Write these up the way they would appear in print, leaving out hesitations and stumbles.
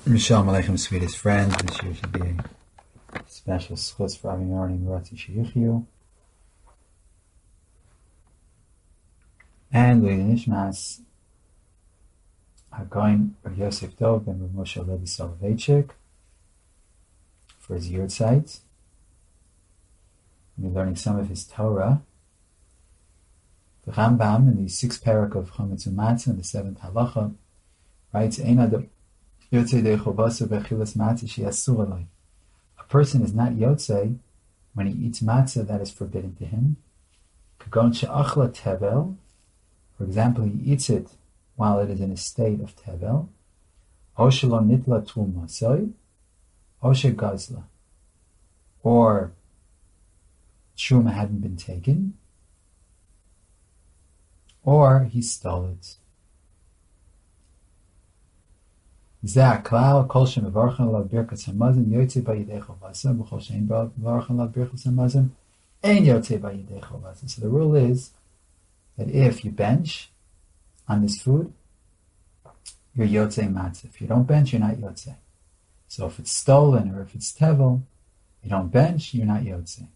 Shalom Aleichem, sweetest friends. This year should be a special schutz for Avi Yarni and Ratzi Sheyichyu. And Leili Nishmas are going Rav Yosef Dov and Rav Moshe Levi Soloveitchik for his yurtzeit. We're learning some of his Torah. The Rambam in the 6th parak of Chometz U'Matzah in the 7th halacha writes, a person is not yotzei when he eats matzah that is forbidden to him. For example, he eats it while it is in a state of tevel, or truma hadn't been taken, or he stole it. Any yotze b'yidei chovasa. So the rule is that if you bench on this food, you're yotze matzah. If you don't bench, you're not yotze. So if it's stolen or if it's tevel, you don't bench, you're not yotze.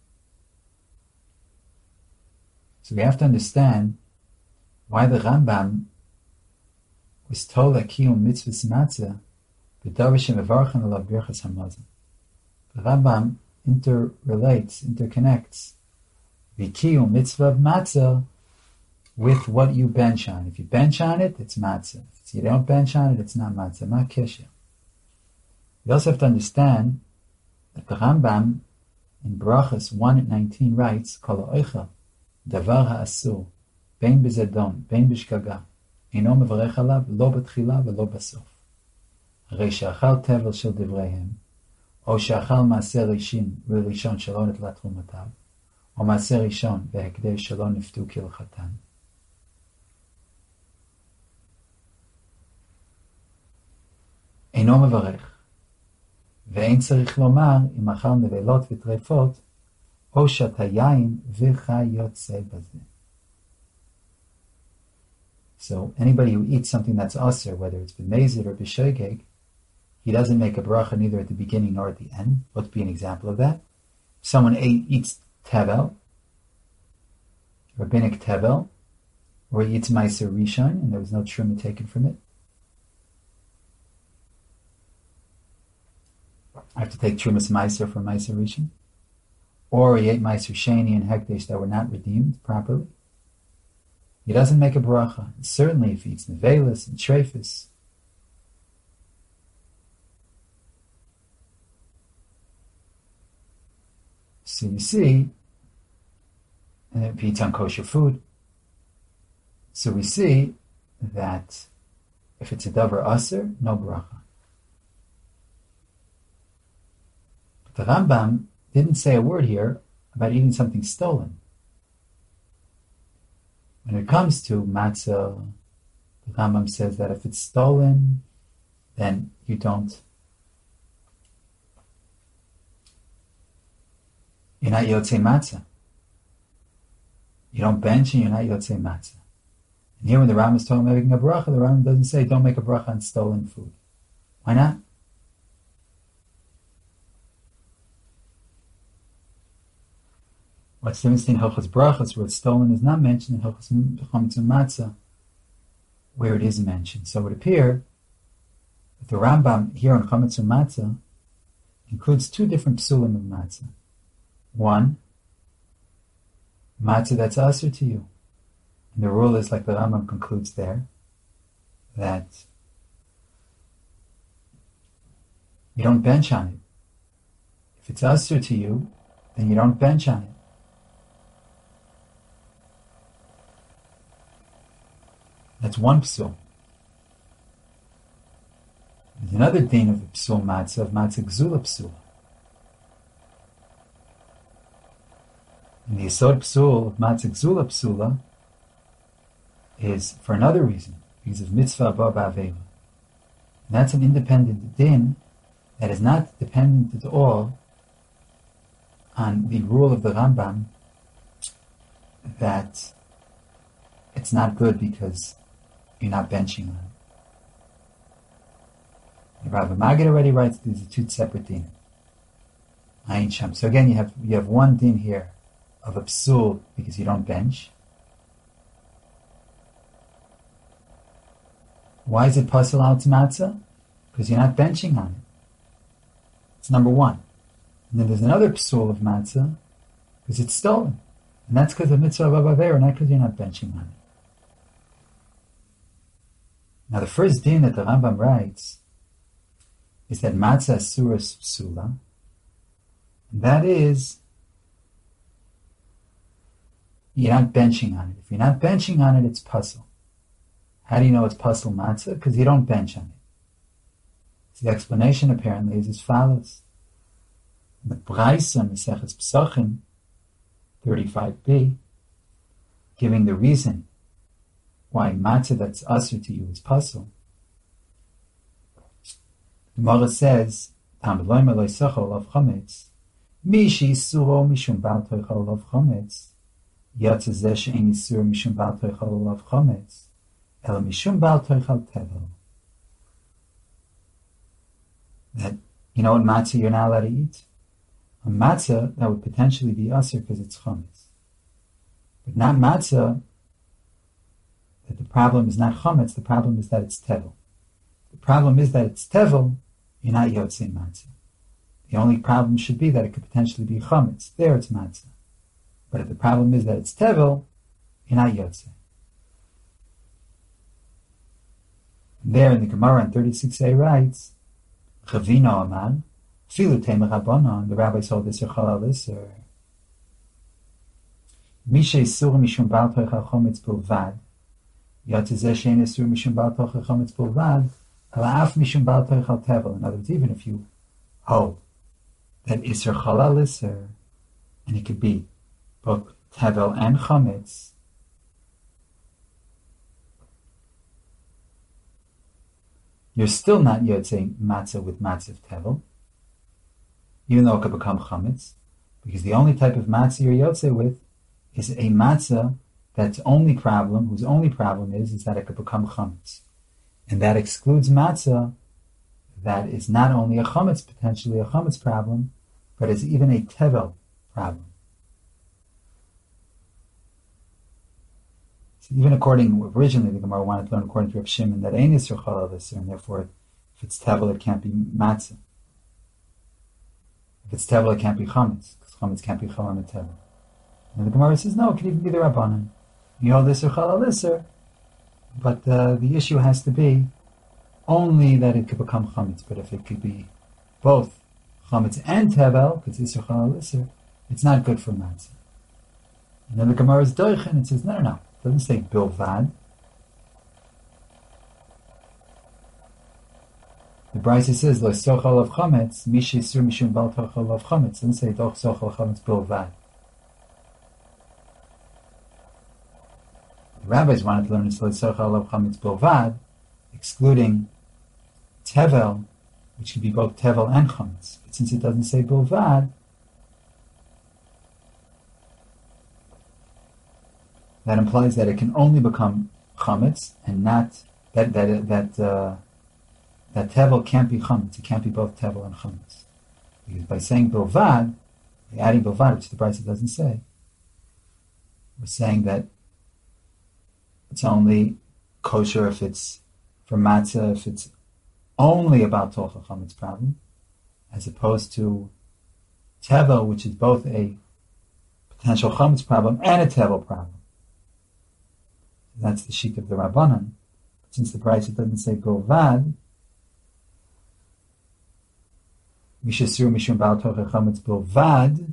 So we have to understand why the Rambam was told that kiyum mitzvahs matzah b'davashim evarchan alav birchas hamazon. The Rambam interconnects the kiyum mitzvah of matzah with what you bench on. If you bench on it, it's matzah. If you don't bench on it, it's not matzah. Ma kesher. We also have to understand that the Rambam in Brachas 1:19 writes, Kol ha'oichel davar ha'asur bein b'zedon bein b'shgaga אינו מברך עליו לא בתחילה ולא בסוף. הרי שאכל תבל של דבריהם, או שאכל מעשה ראשון שלא נטלה תרומתיו, או מעשה ראשון והקדש שלא נפתו כהלכתן. אינו מברך, ואין צריך לומר אם אכל נבלות וטרפות, או שתה יין וכיוצא בזה. So anybody who eats something that's aser, whether it's b'mezid or b'shoigeg, he doesn't make a bracha neither at the beginning nor at the end. Let's be an example of that. If someone eats tevel, rabbinic tevel, or he eats meiser rishon, and there was no truma taken from it, I have to take trumas meiser from meiser rishon, or he ate meiser sheni and hekdesh that were not redeemed properly, he doesn't make a bracha. And certainly if he eats nevelis and treifis. So you see, and if he eats unkosher food, so we see that if it's a davar aser, no bracha. But the Rambam didn't say a word here about eating something stolen. When it comes to matzah, the Rambam says that if it's stolen, then you're not yotzei matzah. You don't bench and you're not yotzei matzah. And here when the Rambam is talking about making a bracha, the Rambam doesn't say don't make a bracha on stolen food. Why not? What's the difference in Hilchos Brachos, where it's stolen is not mentioned, in Hilchos Chometz U'Matzah, where it is mentioned? So it would appear that the Rambam here on Chometz U'Matzah includes two different psulim of matzah. One, matzah that's aser to you. And the rule is, like the Rambam concludes there, that you don't bench on it. If it's aser to you, then you don't bench on it. That's one psul. There's another din of psul matzah, of matzah gzula psul. And the yesod psul of matzah gzula psula is for another reason, because of mitzvah abba ba'avela. And that's an independent din that is not dependent at all on the rule of the Rambam that it's not good because you're not benching on it. The Rav Magid already writes these are two separate din. Ayin Sham. So again, you have one din here of a psul because you don't bench. Why is it pasul out to matzah? Because you're not benching on it. It's number one. And then there's another psul of matzah because it's stolen. And that's because of mitzvah of avera, not because you're not benching on it. Now the first din that the Rambam writes is that matzah suras psula. And that is, you're not benching on it. If you're not benching on it, it's pasul. How do you know it's pasul matzah? Because you don't bench on it. So the explanation apparently is as follows. In the Braisa Meseches Pesachim 35b, giving the reason why matzah that's asur to you is pasul. The Gemara says, "Tam loy meloi sachol of chametz, mishi suro mishum bal toichol of chametz, yatsa zeh she'en isur mishum bal toichol of chametz, el mishum bal toichol tevel." That, you know what matzah you're not allowed to eat? A matzah that would potentially be asur because it's chametz. But not matzah, that the problem is not chametz, the problem is that it's tevel. The problem is that it's tevel, you're not yotzei matzah. The only problem should be that it could potentially be chametz. There it's matzah. But if the problem is that it's tevel, you're not yotzei. There in the Gemara in 36a writes, Chavino Amar, Filu Temer Rabbanon, the rabbis hold this Yechal Alisser. Mishe Isur Mishum Bal Toichal Chometz Bilvad, Yatzeh Shein Isur Mishum Bal Toichal Chometz Bilvad, Ala'af Mishum Bal Toichal Tevel. In other words, even if you hold that Isur Chalal Isser, and it could be both Tevel and Chometz, you're still not yotzei matzah with matzah tevel, even though it could become chametz, because the only type of matzah you're yotzei with is a matzah whose only problem is that it could become chametz. And that excludes matzah that is not only a chametz, potentially a chametz problem, but is even a tevel problem. Even originally the Gemara wanted to learn according to Reb Shimon that ein isur chalal isur, and therefore if it's tevel it can't be matzah. If it's tevel it can't be chametz, because chametz can't be chalal and tevel. And the Gemara says no, it can even be the Rabbanan. You hold isur chalal isur, but the issue has to be only that it could become chametz. But if it could be both chametz and tevel, because isur chalal isur, it's not good for matzah. And then the Gemara is doichen, it says no. It doesn't say bilvad. The Brisa says lo sochal of chametz mishi sur mishum bal tochal of chametz. It doesn't say doch sochal chametz bilvad. The rabbis wanted to learn lo sochal of chametz bilvad, excluding tevel, which could be both tevel and chametz. But since it doesn't say bilvad, that implies that it can only become chametz and not that tevel can't be chametz. It can't be both tevel and chametz. Because by saying bilvad, by adding bilvad, which the Brisa doesn't say, we're saying that it's only kosher if it's for matzah, if it's only about tochel chametz problem, as opposed to tevel, which is both a potential chametz problem and a tevel problem. That's the sheet of the Rabbanan. But since the Brisa doesn't say bilvad, mishasur mishum bal tochel chametz bilvad,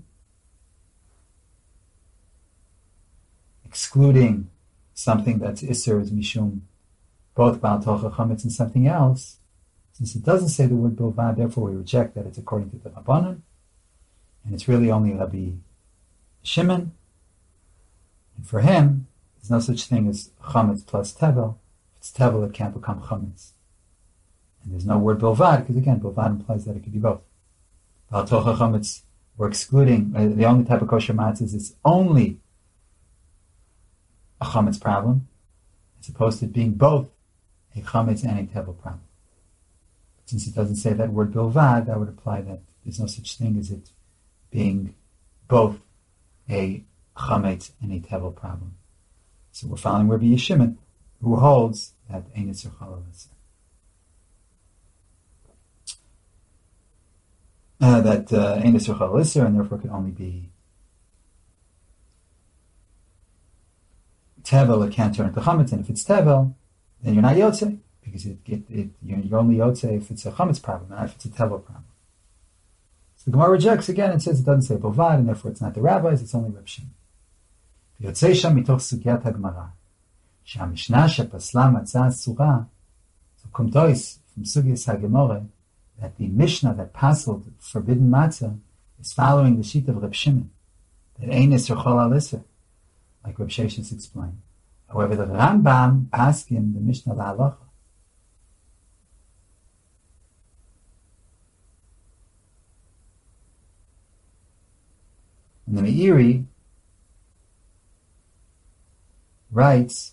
excluding something that's isur is mishum both bal tochel chametz and something else. Since it doesn't say the word bilvad, therefore we reject that it's according to the Rabbanan, and it's really only Rabbi Shimon. And for him, there's no such thing as chametz plus tevel. If it's tevel, it can't become chametz. And there's no word bilvad, because again, bilvad implies that it could be both. Bal tochel chametz, we're excluding, the only type of kosher matzah is only a chametz problem, as opposed to being both a chametz and a tevel problem. Since it doesn't say that word bilvad, that would imply that there's no such thing as it being both a chametz and a tevel problem. So we're following Rabbi Yishimon, who holds that ein isur chalal isur. That ein isur chalal isur, and therefore can only be tevel. It can't turn into chametz, and if it's tevel, then you're not yotzei, because you're only yotzei if it's a chametz problem, not if it's a tevel problem. So the Gemara rejects again and says it doesn't say bovad, and therefore it's not the rabbis, it's only Reb Shimon. ויוצא שם מתוך סוגיית הגמרא, שהמשנה שפסלה מצה אסורה, so kommt aus from Sugyas HaGemara, that the Mishnah that puzzled forbidden matzah is following the sheet of Reb Shimon, that ein isur chalal isur, like Reb Sheshes explained. However, the Rambam paskin the Mishnah la'alacha. And the Meiri writes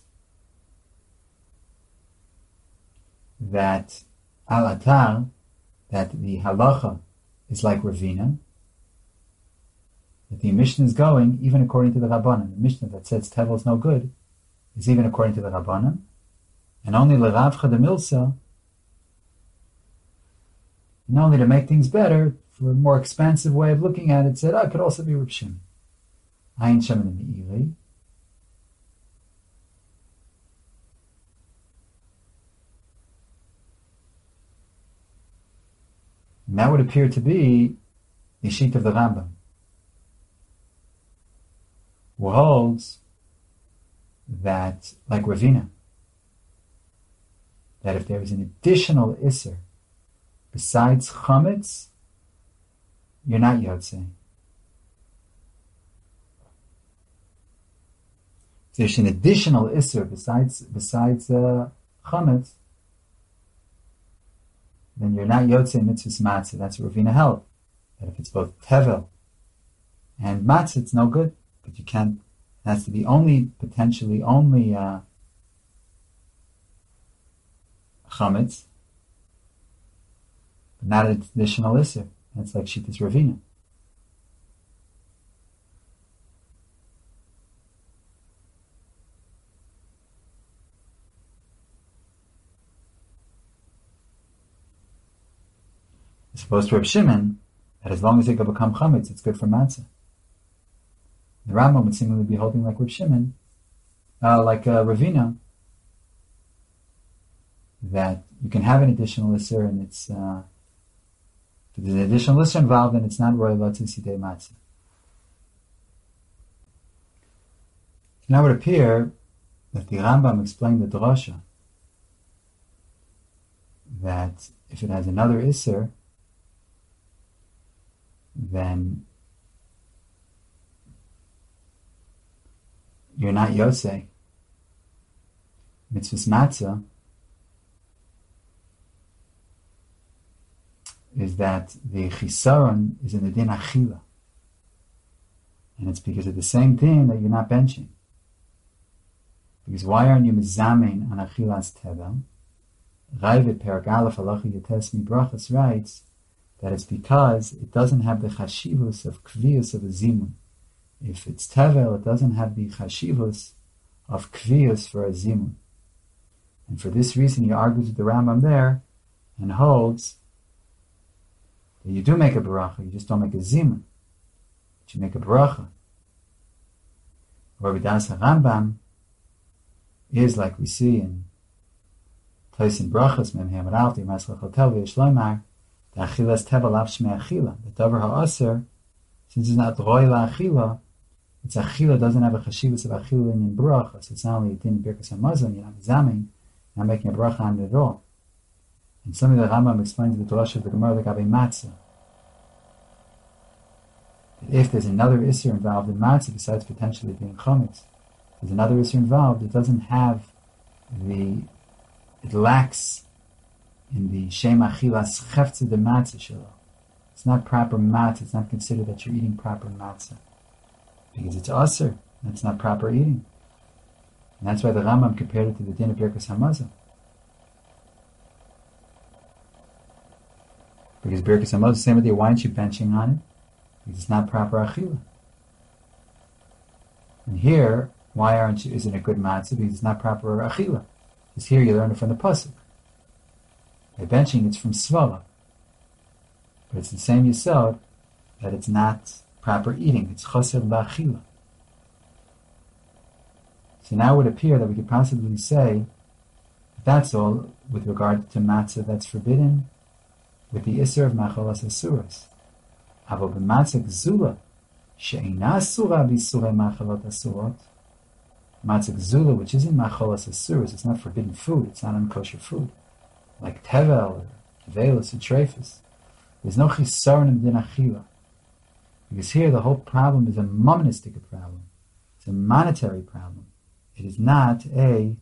that al-atar, that the halacha is like Ravina, that the Mishnah is going even according to the Rabbanan. The Mishnah that says tevel is no good is even according to the Rabbanan, and only l'Rav Chada Milsa, and only to make things better, for a more expansive way of looking at it, said, it could also be Reb Shimon. Ayin Shem in the Meiri. And that would appear to be the sheet of the Rambam, who holds that, like Ravina, that if there is an additional isser besides chametz, you're not yotzei. If there's an additional isser besides chametz, then you're not yotzei mitzvahs matzah. That's what Ravina held. That if it's both tevel and matzah, it's no good. But you can't. It has to be potentially only chametz, but not an additional isser. That's like Shittas Ravina. As opposed to Reb Shimon, that as long as it can become chametz, it's good for matzah. The Rambam would seemingly be holding like Reb Shimon, like Ravina, that you can have an additional isser, and it's if there's an additional isser involved, then it's not royal latzis sidei matzah. Now it would appear that the Rambam explained the drasha that if it has another isser, then you're not yosei. Mitzvahs matzah is that the chisaron is in the din achila, and it's because of the same din that you're not benching. Because why aren't you mizamein on achilas tevel? Raivet Perek Aleph Halacha Yates Mibrachas writes that it's because it doesn't have the chashivus of kviyus of a zimun. If it's tevel, it doesn't have the chashivus of kviyus for a zimun. And for this reason, he argues with the Rambam there and holds that you do make a baracha, you just don't make a zimun, but you make a baracha. Where B'das HaRambam is, like we see in Tosin Brachas Mem Hamad Alti Maslach Hotel V'Yishloimar, the achilas tevel av shmei achila. The davar ha'aser, since it's not roy la'achila, it's achila doesn't have a chashivus of achila in bracha, so it's not only a din in birkas hamazon, you're not zamin, you're not making a bracha on it at all. And something that Rambam explains in the Torah of the Gemara like Abai Matzah, that if there's another isser involved in matzah besides potentially being chametz, there's another isser involved, it doesn't have it lacks in the Shem Achilas Chefze de Matzah Shelo. It's not proper matzah, it's not considered that you're eating proper matzah. Because it's aser, that's not proper eating. And that's why the Rambam compared it to the din of Birkas Hamazon. Because Birkas Hamazon is the same idea. Why aren't you benching on it? Because it's not proper achila. And here, why isn't it good matzah? Because it's not proper achila. Because here you learn it from the pasuk. By benching, it's from svala. But it's the same yisod that it's not proper eating. It's chaser la'achila. So now it would appear that we could possibly say that's all with regard to matzah that's forbidden with the isser of machalas asuras. Avo b'matzah gzula she'ina asura b'isure machalot asurot. Matzah gzula, which isn't machalas asuras, it's not forbidden food, it's not unkosher food, like tevel or velus or treifus. There's no chisaron in din achila. Because here the whole problem is a monistic problem. It's a monetary problem. It is not a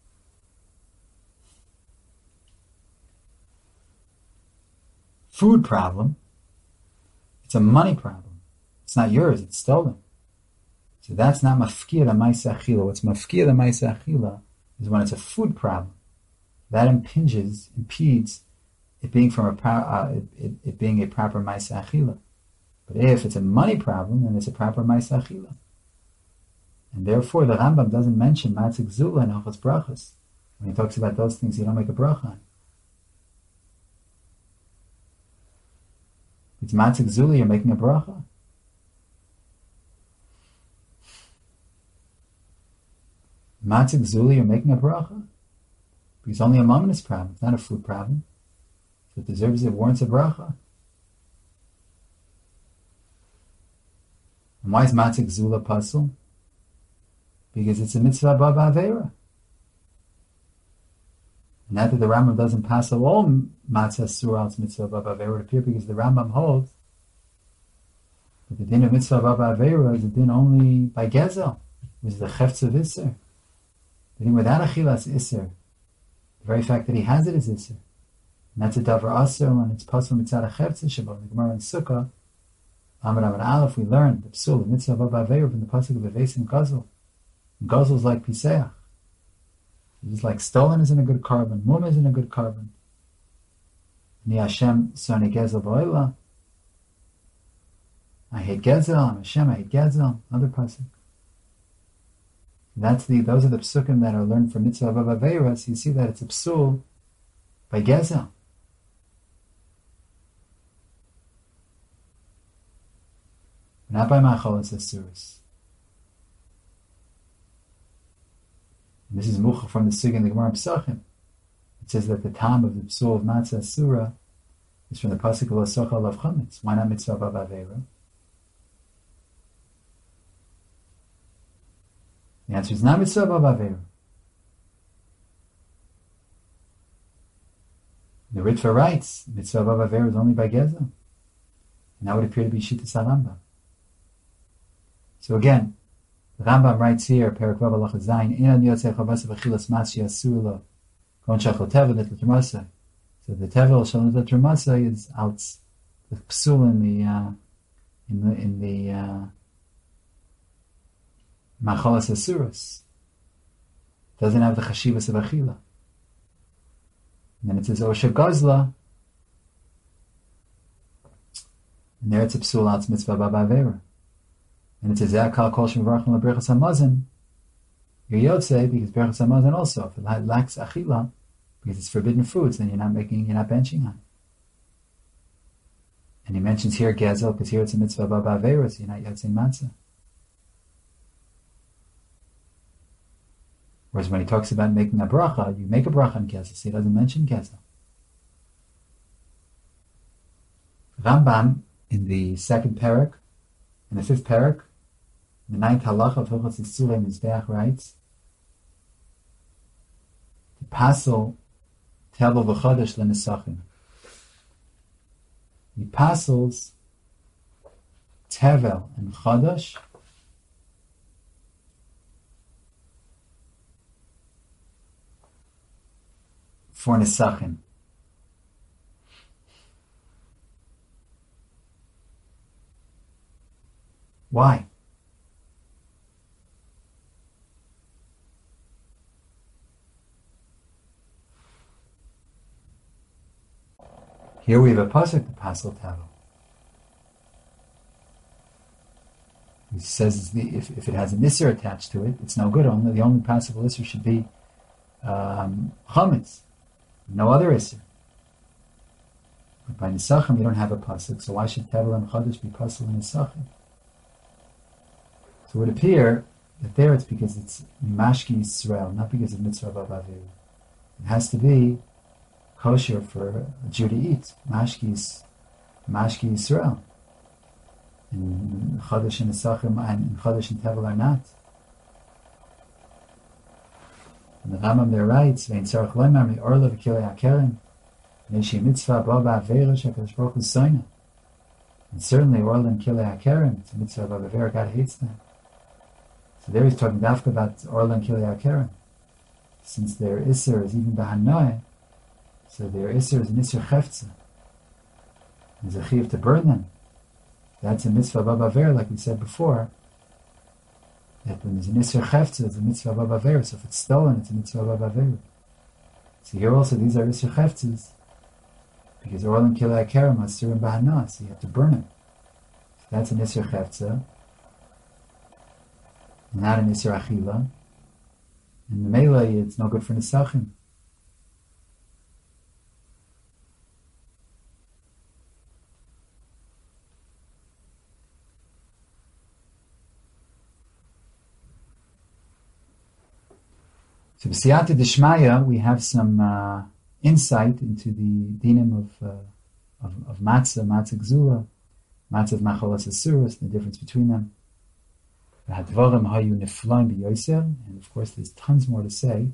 food problem. It's a money problem. It's not yours, it's stolen. So that's not mafkir l'maisa achila. What's mafkir l'maisa achila is when it's a food problem. That impedes it being it being a proper maisa achila. But if it's a money problem, then it's a proper maisa achila. And therefore, the Rambam doesn't mention matzah gzula and Hilchos Brachos. When he talks about those things, you don't make a bracha on. It's matzah gzula, you're making a bracha. Matzah gzula, you're making a bracha. Because it's only a momentous problem, it's not a food problem. So it warrants a bracha. And why is matzah gzula pasul? Because it's a mitzvah baba avera. Not that the Rambam doesn't pass all matzah surah al mitzvah baba avera would appear, because the Rambam holds that the din of mitzvah baba avera is a din only by gezel, which is the chefetz of iser. The din without achilas iser, the very fact that he has it is iser. And that's a davar aser, and it's pasul mitzvah chefetz shabbat. The Gemara in Sukkah, Amar Amar Aleph, we learned the psul of mitzvah baba avera from the pasuk of Beveis and Gazel. Gazel is like Piseach. It's like stolen isn't a good carbon, mum isn't a good carbon. Ni Hashem soni gezel ba'olah. I hate gezel, I'm Hashem, I hate gezel. Another pasuk. Those are the psukim that are learned from mitzvah baba avera. So you see that it's a psul by gezel. Not by machalas asuros. And this is mucha from the Sugya in the Gemara Pesachim. It says that the time of the psul of matzah surah is from the pasuk of Asocha Alav Chametz. Why not mitzvah baba avera? The answer is not mitzvah baba avera. The Ritva writes mitzvah baba avera is only by gezel, and that would appear to be Shittas Rambam. So again, the Rambam writes here, Perak Vav Halacha Zayin, Inan Yotzei Chavasa V'chilas Matzah Asur Lo, Kon Shachol Tevel Nitla Trumasa. So the Tevel Shal Nitla Trumasa is out the psul in the Machalas Asuras. Doesn't have the Chashivas of Achila. And then it says Osha Gazla, and there it's a psul out mitzvah baba avera. And it says Zakal Kol Shem Varachim LaBrechas Hamazon. You're Yotzei because Brechas Hamazon also, if it lacks achila, because it's forbidden foods, then you're not benching on it. And he mentions here Gezel because here it's a mitzvah baba avera, so you're not Yotzei matzah. Whereas when he talks about making a bracha, you make a bracha on Gezel, so he doesn't mention Gezel. Rambam in the second parak, in the fifth parak, the ninth halacha of Hilchos Yisulei Mizbeach writes, the pasel tevel v'chodesh lenesachim. He pasels tevel and chodesh for nesachim. Why? Here we have a pasuk, the pasel tevel. He says if it has an isser attached to it, it's no good. The only possible isser should be chametz, no other isser. But by Nesachim you don't have a pasuk, so why should tevel and chodesh be pasel in Nesachim? So it would appear that there it's because it's mashki Yisrael, not because of mitzvah b'avir. It has to be kosher for a Jew to eat. Mashki Yisrael. And Chodesh and Nesachim and Chodesh and Tevel are not. And the Rambam there writes, "Vein tzarich loymar me'orla v'kilei hakerem, neshi mitzvah ba ba'avera shekadosh baruch hu soina." And certainly orla and kilei hakerem, it's a mitzvah ba'avera, God hates them. So there he's talking dafka about orla and kilei hakerem. Since their isser is even b'hanoi, so their isser is an isser chefza. There's a chiv to burn them. That's a mitzvah b'aver, like we said before. That when there's an isser chefza, it's a mitzvah b'aver. So if it's stolen, it's a mitzvah b'aver. So here also, these are isser chefzas, because oil and kilei hakerem are surim b'hana, so you have to burn them. So that's an isser chefza, not an isser achila. And the melee, it's no good for nesachim. So b'siyata d'shmaya, we have some insight into the dinim of matzah gzula, matzah of macholas asuras, the difference between them. Hadvarim hayu neflaim b'yoser, and of course there's tons more to say.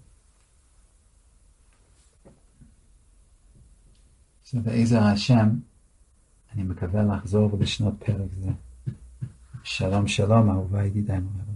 So be'ezah Hashem, אני מקווה לחזור ולשנות פרק זה. שלום שלום, אהוביי ידידיי.